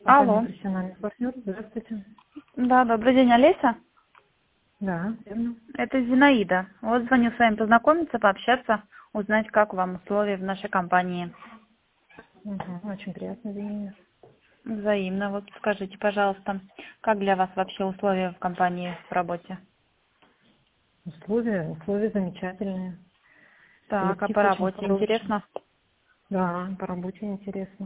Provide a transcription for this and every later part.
Алло. Профессиональный партнер. Здравствуйте. Да, добрый день, Олеся. Да, верно. Это Зинаида. Вот звоню с вами познакомиться, пообщаться, узнать, как вам условия в нашей компании. Угу, очень приятно, извините. Взаимно. Вот скажите, пожалуйста, как для вас вообще условия в компании в работе? Условия замечательные. Так, а Коллектив по очень работе хороший. интересно? Да, по работе интересно.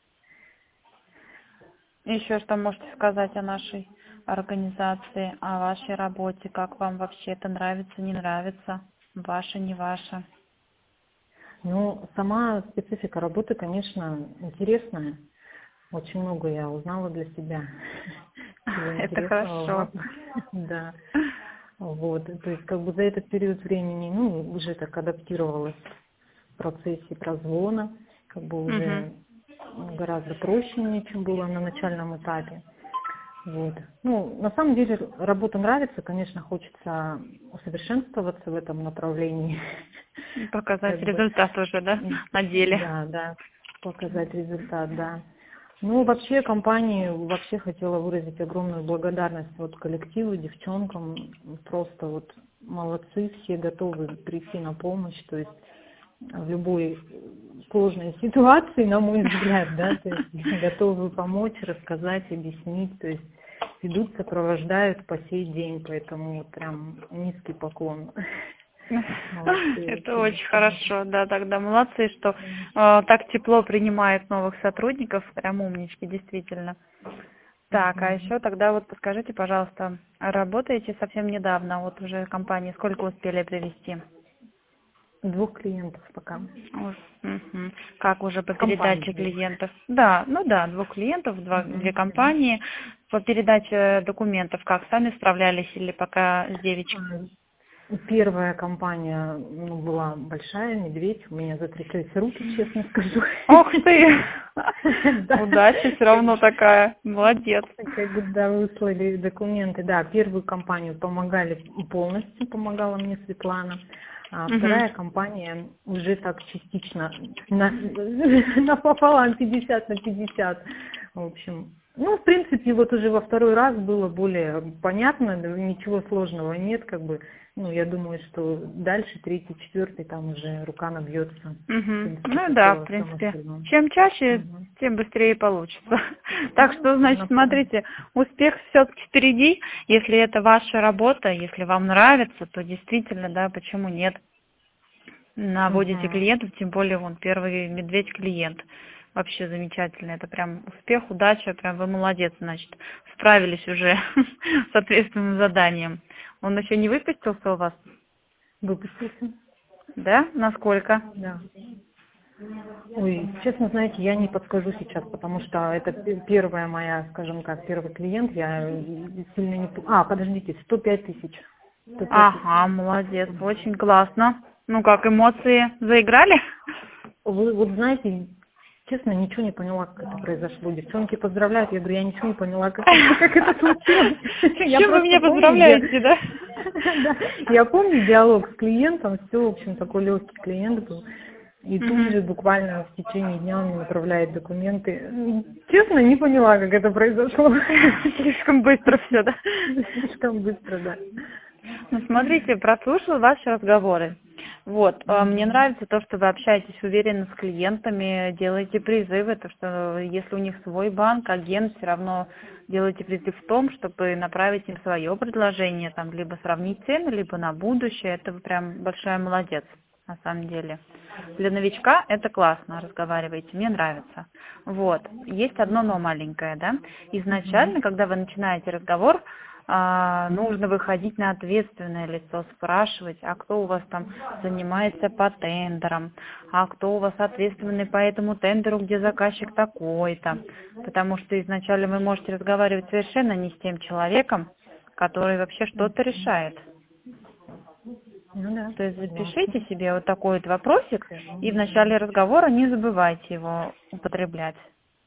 Еще что можете сказать о нашей организации, о вашей работе? Как вам вообще это нравится, не нравится? Ваше, не ваше? Ну, сама специфика работы, конечно, интересная. Очень много я узнала для себя. Всего Это интересного. хорошо. Да. Вот. То есть, как бы за этот период времени, ну, уже так адаптировалась в процессе прозвона, как бы Мгм. уже гораздо проще мне, чем было на начальном этапе. Вот. Ну, на самом деле работа нравится, конечно, хочется усовершенствоваться в этом направлении. Показать Как бы, результат уже, да, на деле. да, показать результат, да. Ну, вообще компании, вообще хотела выразить огромную благодарность вот коллективу, девчонкам, просто вот молодцы, все готовы прийти на помощь, то есть в любой сложной ситуации, на мой взгляд, да, то есть готовы помочь, рассказать, объяснить, то есть ведут, сопровождают по сей день, поэтому вот прям низкий поклон. Молодцы Это вообще. очень хорошо, да, тогда молодцы, что так тепло принимают новых сотрудников, прям умнички, действительно. Так, а Мгм. еще тогда вот подскажите, пожалуйста, работаете совсем недавно, вот уже компании, сколько успели привести? 2 клиентов пока. Мгм. Как уже по В компании передаче 2. клиентов? Да, ну да, 2 клиентов, две компании. По передаче документов как, сами справлялись или пока с девичкой? Первая компания, ну, была большая, медведь, у меня затряслись руки, честно скажу. Ох ты! Да. Удача все равно такая. Молодец. Когда выслали документы, да, первую компанию помогали полностью, помогала мне Светлана, а Мгм. вторая компания уже так частично напополам 50/50. В общем, ну, в принципе, вот уже во второй раз было более понятно, да, ничего сложного нет, как бы, ну, я думаю, что дальше, третий, четвертый, там уже рука набьется, в Мгм. принципе, Ну как и да, в во всем принципе. остальном. Чем чаще, Мгм. тем быстрее получится. Так Ну, что, значит, напомню. смотрите, успех все-таки впереди. Если это ваша работа, если вам нравится, то действительно, да, почему нет? Наводите Мгм. клиентов, тем более вон первый медведь клиент. Вообще замечательно. Это прям успех, удача, прям вы молодец, значит. Справились уже с ответственным заданием. Он еще не выпустился у вас? Выпустился. Да? Насколько? Да. Ой, честно, знаете, я не подскажу сейчас, потому что это первая моя, скажем так, первый клиент, я сильно не... Подождите, 105 тысяч. 105 тысяч. Ага, молодец, очень классно. Ну как, эмоции заиграли? Вы вот знаете, честно, ничего не поняла, как это произошло. Девчонки поздравляют, я говорю, я ничего не поняла, как это случилось. С Я чем вы просто меня помню, поздравляете, да? да, я помню диалог с клиентом, все, в общем, такой легкий клиент был. И тут Мгм. же буквально в течение дня он мне направляет документы. Честно, не поняла, как это произошло. Слишком быстро все, да? Слишком быстро, да. Ну, смотрите, прослушала ваши разговоры. Вот, мне Мгм. нравится то, что вы общаетесь уверенно с клиентами, делаете призывы, то, что если у них свой банк, агент, все равно делаете призыв в том, чтобы направить им свое предложение, там, либо сравнить цены, либо на будущее. Это вы прям большая молодец, на самом деле. Для новичка это классно, разговариваете, мне нравится. Вот, есть одно но маленькое, да. Мгм. Изначально, когда вы начинаете разговор, нужно выходить на ответственное лицо, спрашивать, а кто у вас там занимается по тендерам, а кто у вас ответственный по этому тендеру, где заказчик такой-то. Потому что изначально вы можете разговаривать совершенно не с тем человеком, который вообще что-то решает. Ну да, То есть согласна. запишите себе вот такой вот вопросик и в Мгм. начале разговора не забывайте его употреблять.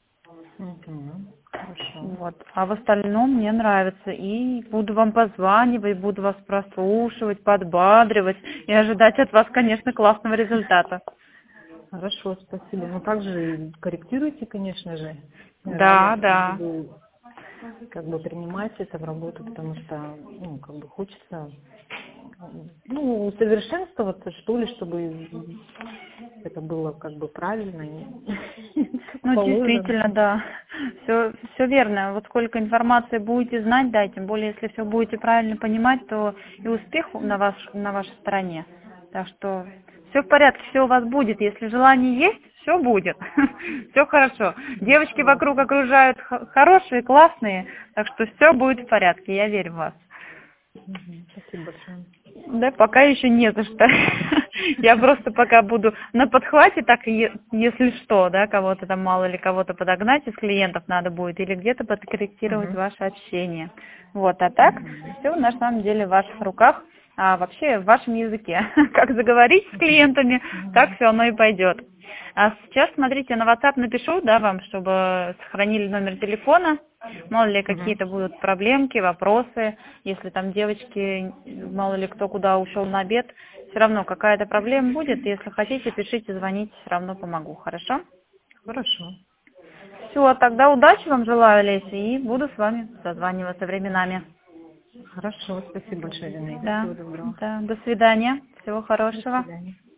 Хорошо. Вот. А в остальном мне нравится. И буду вам позванивать, буду вас прослушивать, подбадривать и ожидать от вас, конечно, классного результата. Хорошо, спасибо. Ну также и корректируйте, конечно же. Да, рада да. буду как бы принимать это в работу, потому что, ну, как бы хочется, ну, усовершенствоваться, что ли, чтобы это было как бы правильно и как Ну, положено. действительно, да. Все верно. Вот сколько информации будете знать, да, тем более, если все будете правильно понимать, то и успех на вашей стороне. Так что все в порядке, все у вас будет. Если желание есть, все будет. Все хорошо. Девочки Да. вокруг окружают хорошие, классные, так что все будет в порядке. Я верю в вас. Спасибо большое. Да, пока еще не за что. Я просто пока буду на подхвате, так если что, да, кого-то там мало ли кого-то подогнать из клиентов надо будет или где-то подкорректировать Мгм. ваше общение. Вот, а так все на самом деле в ваших руках, а вообще в вашем языке. Как заговорить с клиентами, так все оно и пойдет. А сейчас, смотрите, на WhatsApp напишу, да, вам, чтобы сохранили номер телефона. Мало ли Мгм. какие-то будут проблемки, вопросы. Если там девочки, мало ли кто куда ушел на обед, все равно какая-то проблема будет. Если хотите, пишите, звоните, все равно помогу. Хорошо? Хорошо. Все, тогда удачи вам желаю, Леся, и буду с вами созваниваться временами. Хорошо. Спасибо большое, Зинаида. Да, Всего доброго. да. До свидания. Всего До хорошего. свидания.